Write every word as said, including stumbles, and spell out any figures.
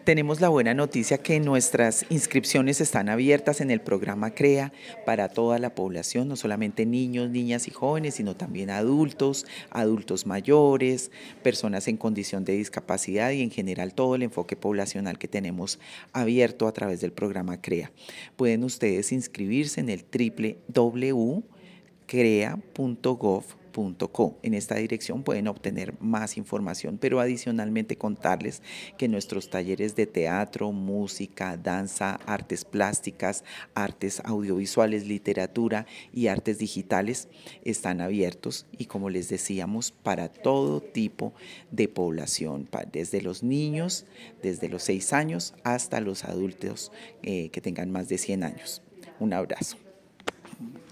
Tenemos la buena noticia que nuestras inscripciones están abiertas en el programa CREA para toda la población, no solamente niños, niñas y jóvenes, sino también adultos, adultos mayores, personas en condición de discapacidad y en general todo el enfoque poblacional que tenemos abierto a través del programa CREA. Pueden ustedes inscribirse en el doble u doble u doble u punto crea punto gov punto co. En esta dirección pueden obtener más información, pero adicionalmente contarles que nuestros talleres de teatro, música, danza, artes plásticas, artes audiovisuales, literatura y artes digitales están abiertos y, como les decíamos, para todo tipo de población, desde los niños, desde los seis años hasta los adultos eh, que tengan más de cien años. Un abrazo.